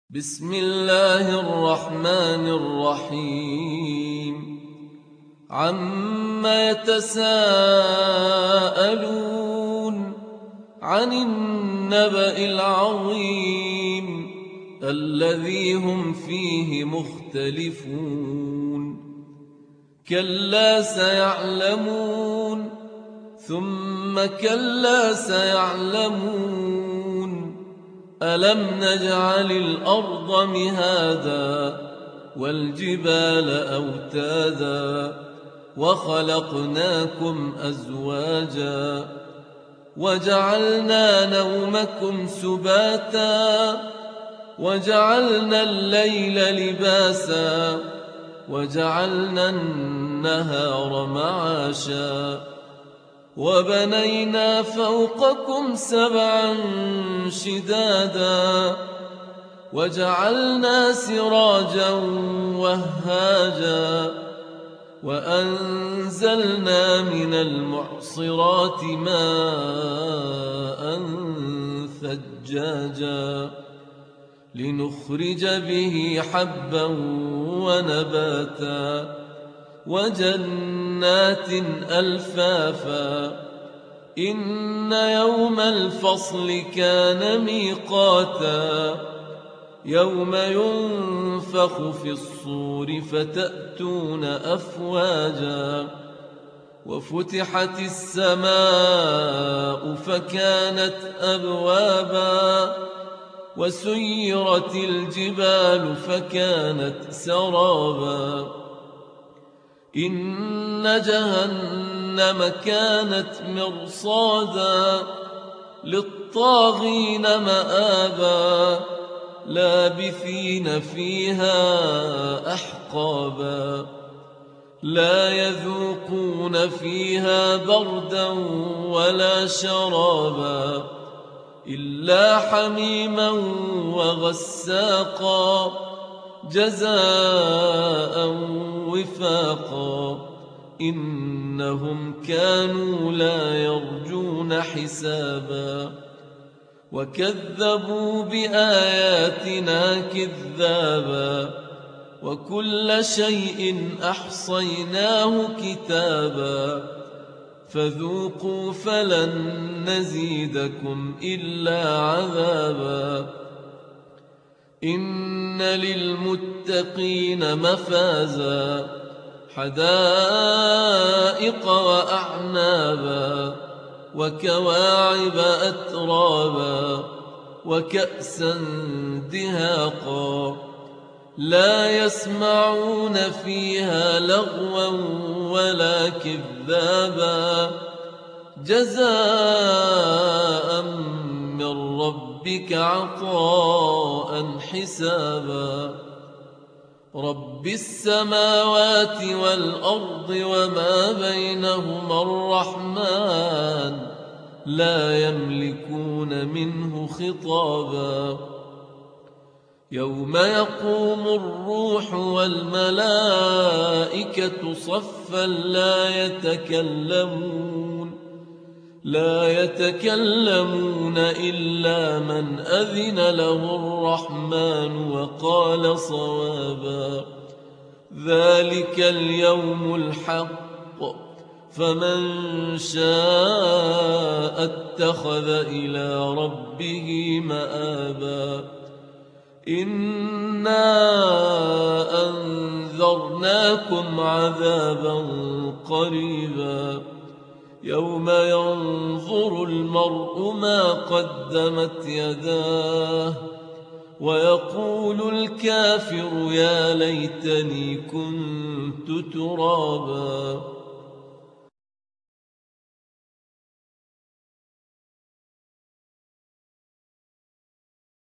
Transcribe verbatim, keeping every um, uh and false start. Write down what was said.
بسم الله الرحمن الرحيم عم يتساءلون عن النبأ العظيم الذي هم فيه مختلفون كلا سيعلمون ثم كلا سيعلمون ألم نجعل الأرض مهادا والجبال أوتادا وخلقناكم أزواجا وجعلنا نومكم سباتا وجعلنا الليل لباسا وجعلنا النهار معاشا وبنينا فوقكم سبعا شدادا وجعلنا سراجا وهاجا وأنزلنا من المعصرات ماء ثجاجا لنخرج به حبا ونباتا وجنات ألفافا إن يوم الفصل كان ميقاتا يوم ينفخ في الصور فتأتون أفواجا وفتحت السماء فكانت أبوابا وسيرت الجبال فكانت سرابا إن جهنم كانت مرصادا للطاغين مآبا لابثين فيها أحقابا لا يذوقون فيها بردا ولا شرابا إلا حميما وغساقا جزاء وفاقا إنهم كانوا لا يرجون حسابا وكذبوا بآياتنا كذابا وكل شيء أحصيناه كتابا فذوقوا فلن نزيدكم إلا عذابا إن للمتقين مفازا حدائق وأعنابا وكواعب أترابا وكأسا دهاقا لا يسمعون فيها لغوا ولا كذابا جزاء من ربك عطاء حسابا رب السماوات والأرض وما بينهما الرحمن لا يملكون منه خطابا يوم يقوم الروح والملائكة صفا لا يتكلمون لا يتكلمون إلا من أذن له الرحمن وقال صوابا ذلك اليوم الحق فمن شاء اتخذ إلى ربه مآبا إنا أنذرناكم عذابا قريبا يوم ينظر المرء ما قدمت يداه ويقول الكافر يا ليتني كنت ترابا